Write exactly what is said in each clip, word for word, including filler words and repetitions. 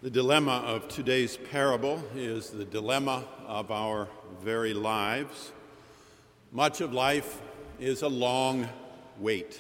The dilemma of today's parable is the dilemma of our very lives. Much of life is a long wait.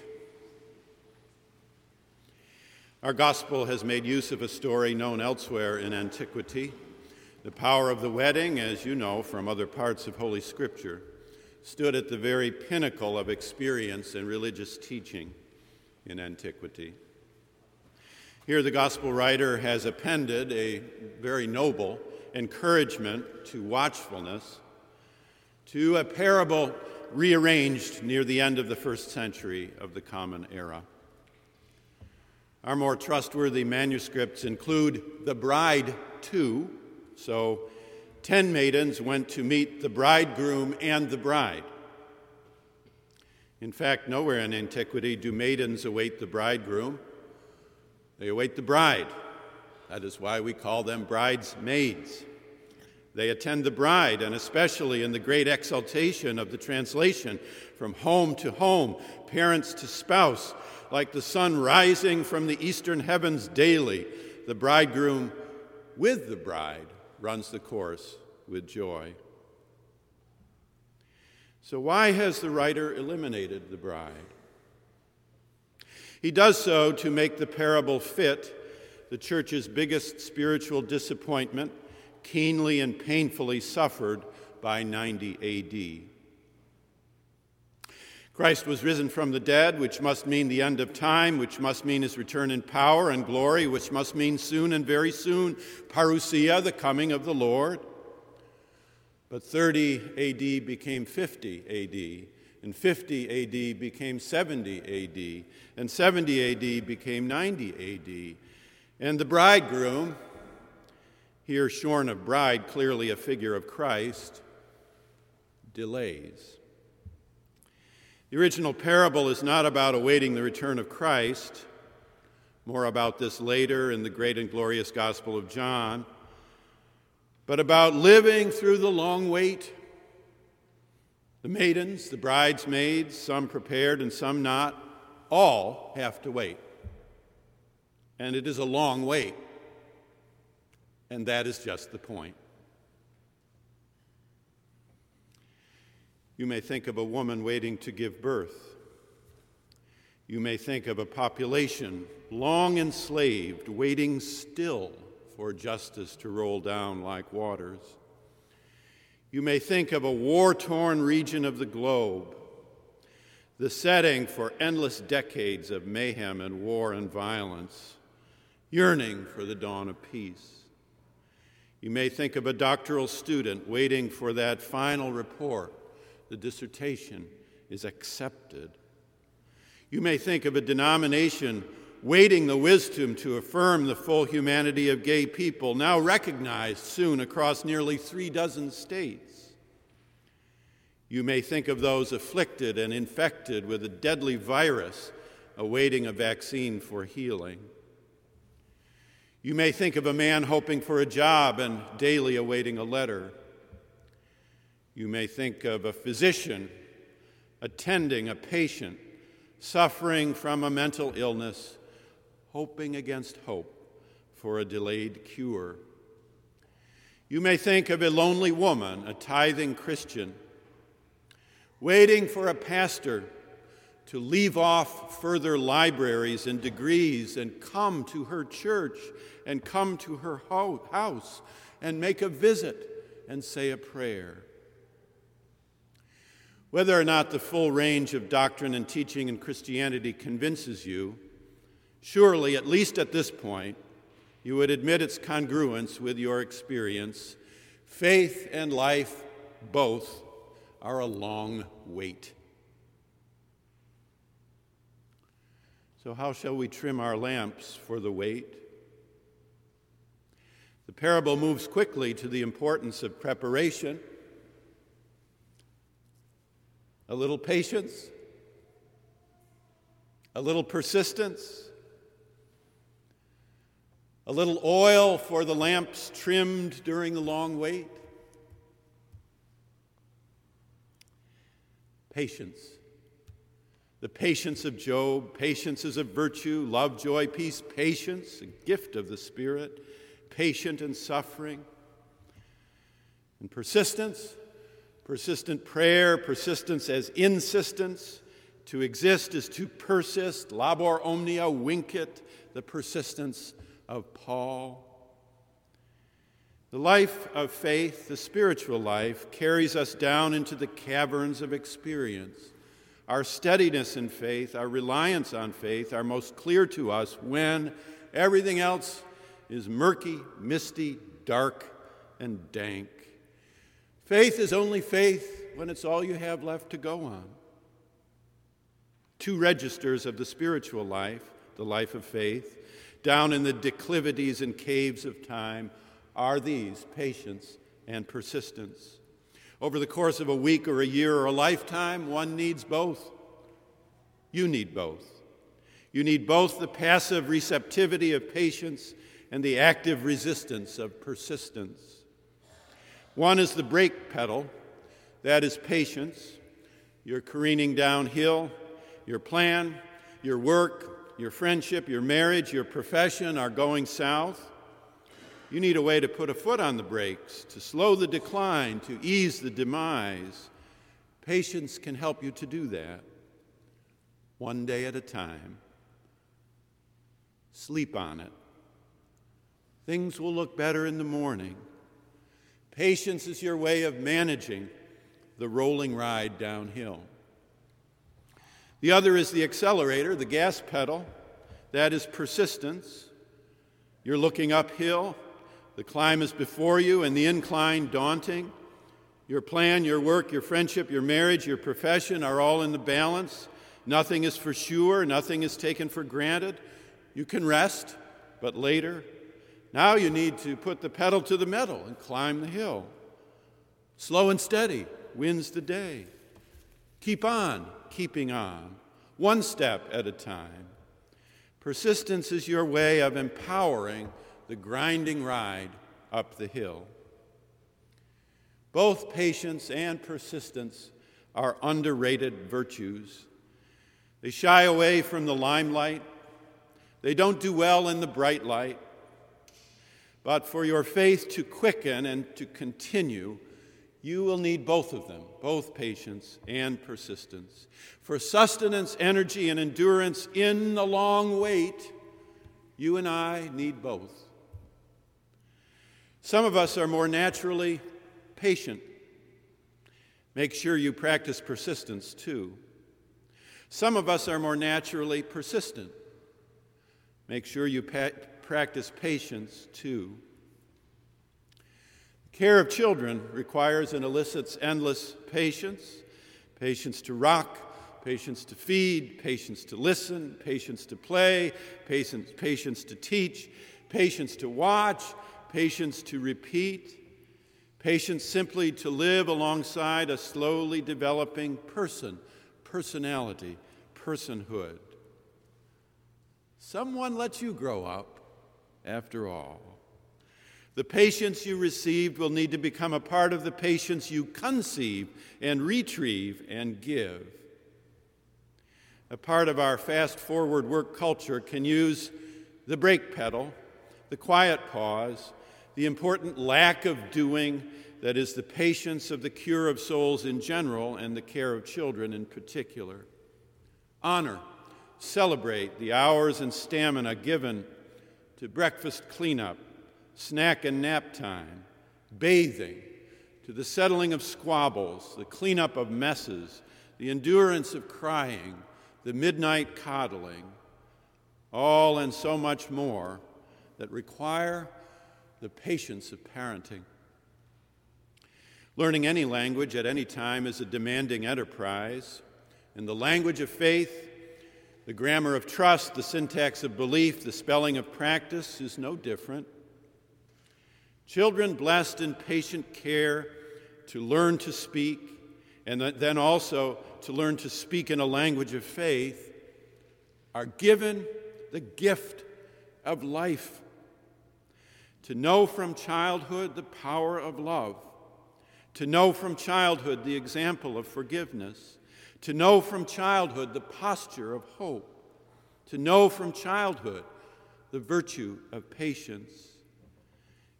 Our gospel has made use of a story known elsewhere in antiquity. The power of the wedding, as you know from other parts of Holy Scripture, stood at the very pinnacle of experience and religious teaching in antiquity. Here the gospel writer has appended a very noble encouragement to watchfulness to a parable rearranged near the end of the first century of the Common Era. Our more trustworthy manuscripts include the bride too, so ten maidens went to meet the bridegroom and the bride. In fact, nowhere in antiquity do maidens await the bridegroom. They await the bride. That is why we call them bridesmaids. They attend the bride, and especially in the great exaltation of the translation, from home to home, parents to spouse, like the sun rising from the eastern heavens daily, the bridegroom with the bride runs the course with joy. So why has the writer eliminated the bride? He does so to make the parable fit the church's biggest spiritual disappointment, keenly and painfully suffered by ninety A D. Christ was risen from the dead, which must mean the end of time, which must mean his return in power and glory, which must mean soon and very soon, parousia, the coming of the Lord. But thirty A D became fifty A D, and fifty A D became seventy A D, and seventy A D became ninety A D. And the bridegroom, here shorn of bride, clearly a figure of Christ, delays. The original parable is not about awaiting the return of Christ, more about this later in the great and glorious Gospel of John, but about living through the long wait. The maidens, the bridesmaids, some prepared and some not, all have to wait. And it is a long wait. And that is just the point. You may think of a woman waiting to give birth. You may think of a population long enslaved, waiting still for justice to roll down like waters. You may think of a war-torn region of the globe, the setting for endless decades of mayhem and war and violence, yearning for the dawn of peace. You may think of a doctoral student waiting for that final report. The dissertation is accepted. You may think of a denomination waiting the wisdom to affirm the full humanity of gay people, now recognized soon across nearly three dozen states. You may think of those afflicted and infected with a deadly virus, awaiting a vaccine for healing. You may think of a man hoping for a job and daily awaiting a letter. You may think of a physician attending a patient suffering from a mental illness, hoping against hope for a delayed cure. You may think of a lonely woman, a tithing Christian, waiting for a pastor to leave off further libraries and degrees and come to her church and come to her ho- house and make a visit and say a prayer. Whether or not the full range of doctrine and teaching in Christianity convinces you, surely, at least at this point, you would admit its congruence with your experience. Faith and life, both, are a long wait. So how shall we trim our lamps for the wait? The parable moves quickly to the importance of preparation. A little patience, a little persistence, a little oil for the lamps trimmed during the long wait. Patience. The patience of Job. Patience is a virtue. Love, joy, peace, patience, a gift of the Spirit. patient in suffering. And persistence, persistent prayer, persistence as insistence. To exist is to persist, labor omnia vincit, the persistence of Paul. The life of faith, the spiritual life, carries us down into the caverns of experience. Our steadiness in faith, our reliance on faith are most clear to us when everything else is murky, misty, dark, and dank. Faith is only faith when it's all you have left to go on. Two registers of the spiritual life, the life of faith, down in the declivities and caves of time, are these: patience and persistence. Over the course of a week or a year or a lifetime, one needs both. You need both. You need both the passive receptivity of patience and the active resistance of persistence. One is the brake pedal, that is patience. You're careening downhill. Your plan, your work, your friendship, your marriage, your profession are going south. You need a way to put a foot on the brakes, to slow the decline, to ease the demise. Patience can help you to do that, one day at a time. Sleep on it. Things will look better in the morning. Patience is your way of managing the rolling ride downhill. The other is the accelerator, the gas pedal. That is persistence. You're looking uphill. The climb is before you and the incline daunting. Your plan, your work, your friendship, your marriage, your profession are all in the balance. Nothing is for sure. Nothing is taken for granted. You can rest, but later. Now you need to put the pedal to the metal and climb the hill. Slow and steady wins the day. Keep on keeping on, one step at a time. Persistence is your way of empowering the grinding ride up the hill. Both patience and persistence are underrated virtues. They shy away from the limelight. They don't do well in the bright light. But for your faith to quicken and to continue, you will need both of them, both patience and persistence. For sustenance, energy, and endurance in the long wait, you and I need both. Some of us are more naturally patient. Make sure you practice persistence too. Some of us are more naturally persistent. Make sure you pa- practice patience too. Care of children requires and elicits endless patience, patience to rock, patience to feed, patience to listen, patience to play, patience, patience to teach, patience to watch, patience to repeat, patience simply to live alongside a slowly developing person, personality, personhood. Someone let you grow up, after all. The patience you received will need to become a part of the patience you conceive and retrieve and give. A part of our fast-forward work culture can use the brake pedal, the quiet pause, the important lack of doing that is the patience of the cure of souls in general and the care of children in particular. Honor, celebrate the hours and stamina given to breakfast cleanup, snack and nap time, bathing, to the settling of squabbles, the cleanup of messes, the endurance of crying, the midnight coddling, all and so much more that require the patience of parenting. Learning any language at any time is a demanding enterprise. In the language of faith, the grammar of trust, the syntax of belief, the spelling of practice is no different. Children blessed in patient care to learn to speak, and then also to learn to speak in a language of faith, are given the gift of life. To know from childhood the power of love, to know from childhood the example of forgiveness, to know from childhood the posture of hope, to know from childhood the virtue of patience.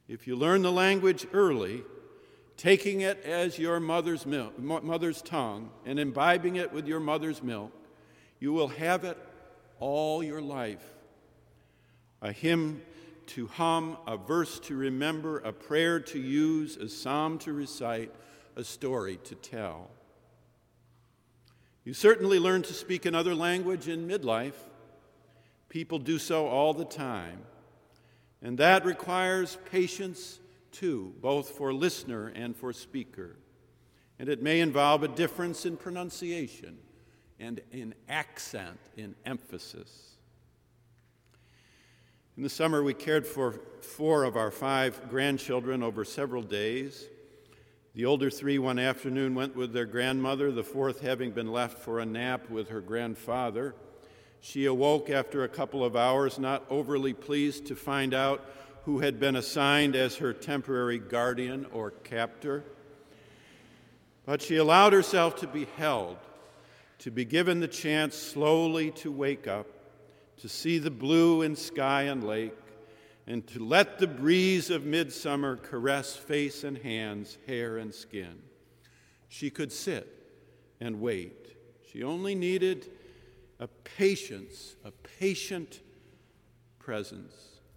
If you learn the language early, taking it as your mother's milk, mother's tongue and imbibing it with your mother's milk, you will have it all your life. A hymn to hum, a verse to remember, a prayer to use, a psalm to recite, a story to tell. You certainly learn to speak another language in midlife. People do so all the time. And that requires patience, too, both for listener and for speaker. And it may involve a difference in pronunciation and in accent, in emphasis. In the summer, we cared for four of our five grandchildren over several days. The older three one afternoon went with their grandmother, the fourth having been left for a nap with her grandfather. She awoke after a couple of hours, not overly pleased to find out who had been assigned as her temporary guardian or captor. But she allowed herself to be held, to be given the chance slowly to wake up, to see the blue in sky and lake, and to let the breeze of midsummer caress face and hands, hair and skin. She could sit and wait. She only needed a patience, a patient presence.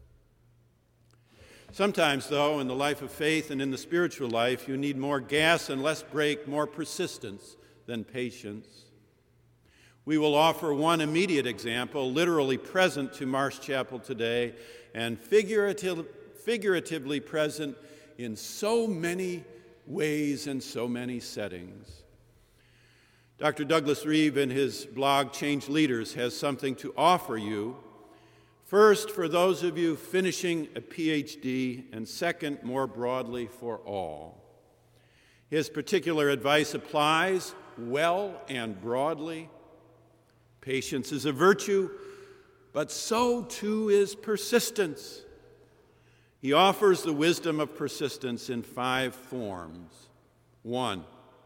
Sometimes, though, in the life of faith and in the spiritual life, you need more gas and less brake, more persistence than patience. We will offer one immediate example, literally present to Marsh Chapel today, and figurative, figuratively present in so many ways and so many settings. Doctor Douglas Reeve, in his blog, Change Leaders, has something to offer you. First, for those of you finishing a P H D, and second, more broadly, for all. His particular advice applies well and broadly. Patience is a virtue, but so too is persistence. He offers the wisdom of persistence in five forms. One,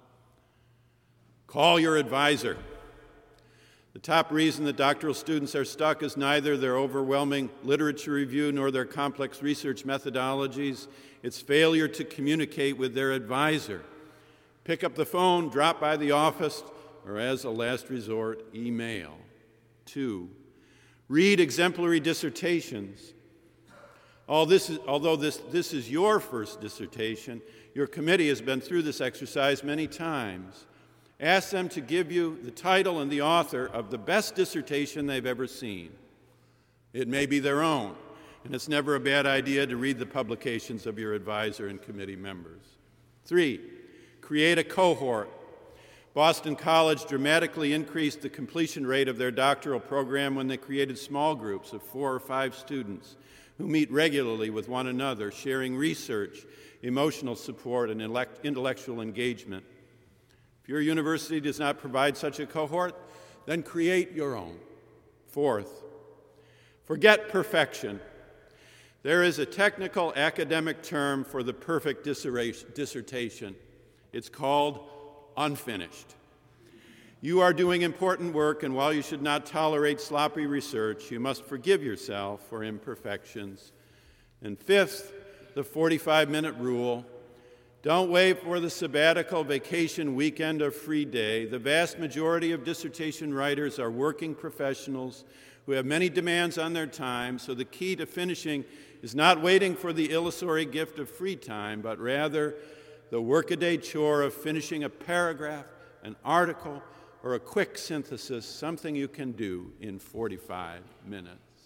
call your advisor. The top reason that doctoral students are stuck is neither their overwhelming literature review nor their complex research methodologies. It's failure to communicate with their advisor. Pick up the phone, drop by the office, or as a last resort, email. Two, read exemplary dissertations. All this is, although this, this is your first dissertation, your committee has been through this exercise many times. Ask them to give you the title and the author of the best dissertation they've ever seen. It may be their own, and it's never a bad idea to read the publications of your advisor and committee members. Three, create a cohort. Boston College dramatically increased the completion rate of their doctoral program when they created small groups of four or five students who meet regularly with one another, sharing research, emotional support, and intellectual engagement. If your university does not provide such a cohort, then create your own. Fourth, forget perfection. There is a technical academic term for the perfect dissertation. It's called unfinished. You are doing important work, and while you should not tolerate sloppy research, you must forgive yourself for imperfections. And fifth, the forty-five minute rule. Don't wait for the sabbatical vacation weekend or free day. The vast majority of dissertation writers are working professionals who have many demands on their time, so the key to finishing is not waiting for the illusory gift of free time, but rather the workaday chore of finishing a paragraph, an article, or a quick synthesis, something you can do in forty-five minutes.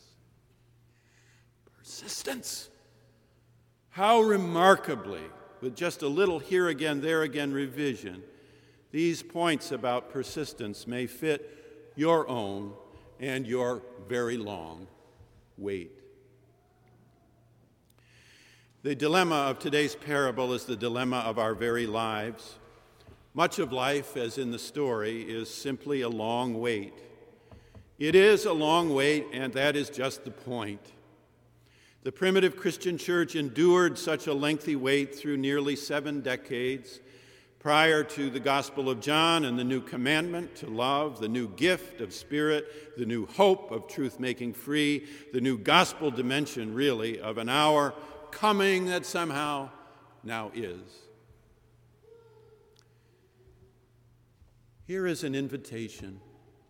Persistence. How remarkably, with just a little here again, there again revision, these points about persistence may fit your own and your very long wait. The dilemma of today's parable is the dilemma of our very lives. Much of life, as in the story, is simply a long wait. It is a long wait, and that is just the point. The primitive Christian church endured such a lengthy wait through nearly seven decades prior to the Gospel of John and the new commandment to love, the new gift of Spirit, the new hope of truth making free, the new gospel dimension, really, of an hour coming that somehow now is. Here is an invitation.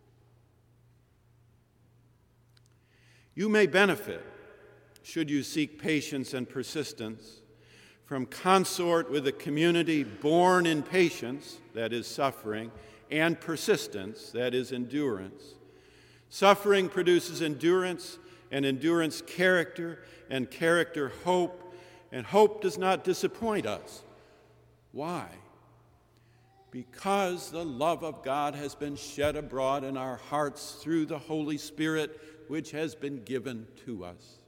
You may benefit, should you seek patience and persistence, from consort with a community born in patience, that is suffering, and persistence, that is endurance. Suffering produces endurance, and endurance character, and character hope, and hope does not disappoint us. Why? Because the love of God has been shed abroad in our hearts through the Holy Spirit, which has been given to us.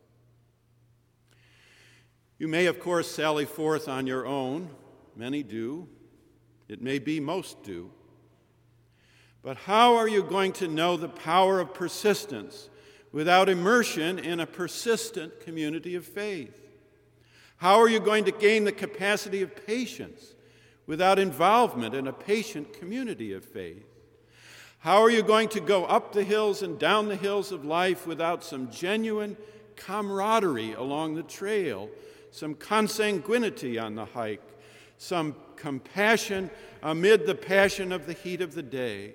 You may, of course, sally forth on your own. Many do. It may be most do. But how are you going to know the power of persistence without immersion in a persistent community of faith? How are you going to gain the capacity of patience without involvement in a patient community of faith? How are you going to go up the hills and down the hills of life without some genuine camaraderie along the trail, some consanguinity on the hike, some compassion amid the passion of the heat of the day?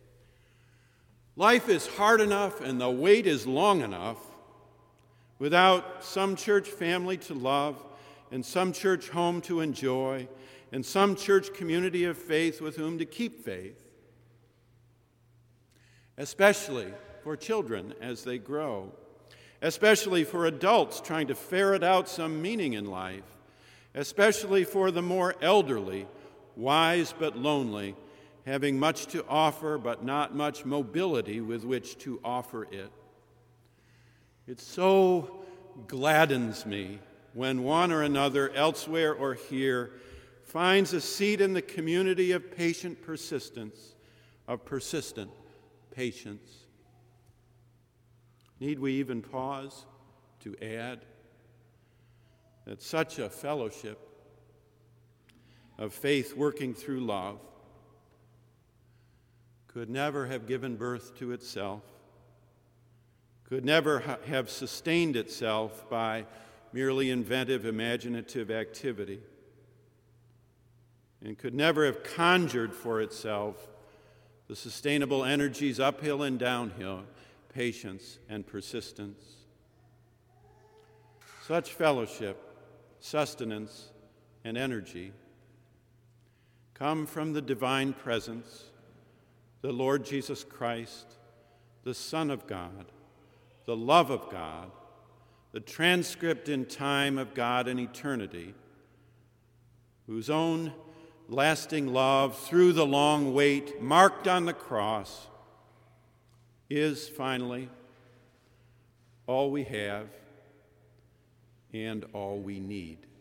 Life is hard enough and the wait is long enough without some church family to love and some church home to enjoy and some church community of faith with whom to keep faith, especially for children as they grow, especially for adults trying to ferret out some meaning in life, especially for the more elderly, wise but lonely, having much to offer but not much mobility with which to offer it. It so gladdens me when one or another, elsewhere or here, finds a seat in the community of patient persistence, of persistent patience. Need we even pause to add that such a fellowship of faith working through love could never have given birth to itself, could never ha- have sustained itself by merely inventive, imaginative activity, and could never have conjured for itself the sustainable energies uphill and downhill, patience and persistence. Such fellowship, sustenance, and energy come from the divine presence, the Lord Jesus Christ, the Son of God, the love of God, the transcript in time of God and eternity, whose own lasting love through the long wait marked on the cross is finally all we have and all we need.